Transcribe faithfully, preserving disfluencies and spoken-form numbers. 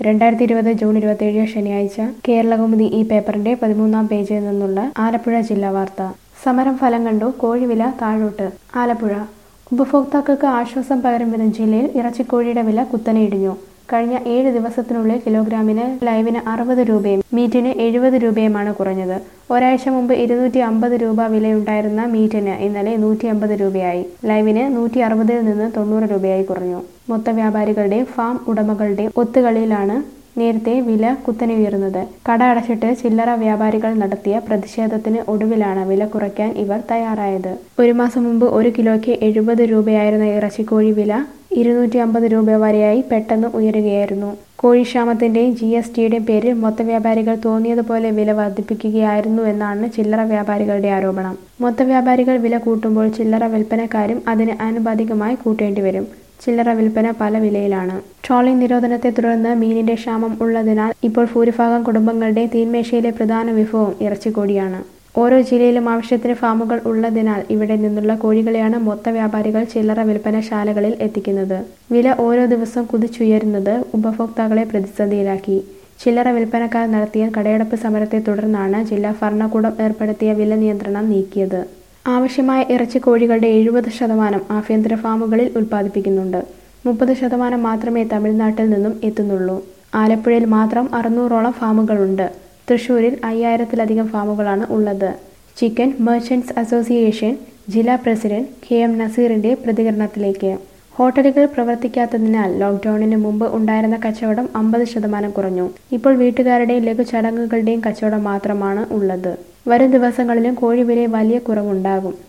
രണ്ടായിരത്തി ഇരുപത് ജൂൺ ഇരുപത്തിയേഴ് ശനിയാഴ്ച കേരളകൗമുദി ഈ പേപ്പറിന്റെ പതിമൂന്നാം പേജിൽ നിന്നുള്ള ആലപ്പുഴ ജില്ലാ വാർത്ത. സമരം ഫലം കണ്ടു, കോഴിവില താഴോട്ട്. ആലപ്പുഴ ഉപഭോക്താക്കൾക്ക് ആശ്വാസം പകരും വിധം ജില്ലയിൽ ഇറച്ചിക്കോഴിയുടെ വില കുത്തനെ ഇടിഞ്ഞു. കഴിഞ്ഞ ഏഴ് ദിവസത്തിനുള്ളിൽ കിലോഗ്രാമിന് ലൈവിന് അറുപത് രൂപയും മീറ്റിന് എഴുപത് രൂപയുമാണ് കുറഞ്ഞത്. ഒരാഴ്ച മുമ്പ് ഇരുന്നൂറ്റി അമ്പത് രൂപ വിലയുണ്ടായിരുന്ന മീറ്റിന് ഇന്നലെ നൂറ്റി അമ്പത് രൂപയായി. ലൈവിന് നൂറ്റി അറുപതിൽ നിന്ന് തൊണ്ണൂറ് രൂപയായി കുറഞ്ഞു. മൊത്ത വ്യാപാരികളുടെയും ഫാം ഉടമകളുടെയും ഒത്തുകളിയിലാണ് നേരത്തെ വില കുത്തനെ ഉയർന്നത്. കട അടച്ചിട്ട് ചില്ലറ വ്യാപാരികൾ നടത്തിയ പ്രതിഷേധത്തിന് ഒടുവിലാണ് വില കുറയ്ക്കാൻ ഇവർ തയ്യാറായത്. ഒരു മാസം മുമ്പ് ഒരു കിലോയ്ക്ക് എഴുപത് രൂപയായിരുന്ന ഇറച്ചിക്കോഴി വില ഇരുന്നൂറ്റി അമ്പത് രൂപ വരെയായി പെട്ടെന്ന് ഉയരുകയായിരുന്നു. കോഴിക്ഷാമത്തിന്റെയും ജി എസ് ടിയുടെയും പേരിൽ മൊത്ത വ്യാപാരികൾ തോന്നിയതുപോലെ വില വർദ്ധിപ്പിക്കുകയായിരുന്നുവെന്നാണ് ചില്ലറ വ്യാപാരികളുടെ ആരോപണം. മൊത്ത വ്യാപാരികൾ വില കൂട്ടുമ്പോൾ ചില്ലറ വിൽപ്പനക്കാരും അതിന് ആനുപാതികമായി കൂട്ടേണ്ടി വരും. ചില്ലറ വിൽപ്പന പല വിലയിലാണ്. ട്രോളിംഗ് നിരോധനത്തെ തുടർന്ന് മീനിന്റെ ക്ഷാമം ഉള്ളതിനാൽ ഇപ്പോൾ ഭൂരിഭാഗം കുടുംബങ്ങളുടെ തീന്മേശയിലെ പ്രധാന വിഭവം ഇറച്ചിക്കോഴിയാണ്. ഓരോ ജില്ലയിലും ആവശ്യത്തിന് ഫാമുകൾ ഉള്ളതിനാൽ ഇവിടെ നിന്നുള്ള കോഴികളെയാണ് മൊത്ത വ്യാപാരികൾ ചില്ലറ വിൽപ്പനശാലകളിൽ എത്തിക്കുന്നത്. വില ഓരോ ദിവസം കുതിച്ചുയരുന്നത് ഉപഭോക്താക്കളെ പ്രതിസന്ധിയിലാക്കി. ചില്ലറ വിൽപ്പനക്കാർ നടത്തിയ കടയടപ്പ് സമരത്തെ തുടർന്നാണ് ജില്ലാ ഭരണകൂടം ഏർപ്പെടുത്തിയ വില നിയന്ത്രണം നീക്കിയത്. ആവശ്യമായ ഇറച്ചിക്കോഴികളുടെ എഴുപത് ശതമാനം ആഭ്യന്തര ഫാമുകളിൽ ഉൽപ്പാദിപ്പിക്കുന്നുണ്ട്. മുപ്പത് ശതമാനം മാത്രമേ തമിഴ്നാട്ടിൽ നിന്നും എത്തുന്നുള്ളൂ. ആലപ്പുഴയിൽ മാത്രം അറുന്നൂറോളം ഫാമുകളുണ്ട്. തൃശൂരിൽ അയ്യായിരത്തിലധികം ഫാമുകളാണ് ഉള്ളത്. ചിക്കൻ മെർച്ചന്റ്സ് അസോസിയേഷൻ ജില്ലാ പ്രസിഡന്റ് കെ എം നസീറിന്റെ പ്രതികരണത്തിലേക്ക്. ഹോട്ടലുകൾ പ്രവർത്തിക്കാത്തതിനാൽ ലോക്ക്ഡൌണിന് മുമ്പ് ഉണ്ടായിരുന്ന കച്ചവടം അമ്പത് ശതമാനം കുറഞ്ഞു. ഇപ്പോൾ വീട്ടുകാരുടെയും ലഘു ചടങ്ങുകളുടെയും കച്ചവടം മാത്രമാണ് ഉള്ളത്. വരും ദിവസങ്ങളിലും കോഴിവിലയിൽ വലിയ കുറവുണ്ടാകും.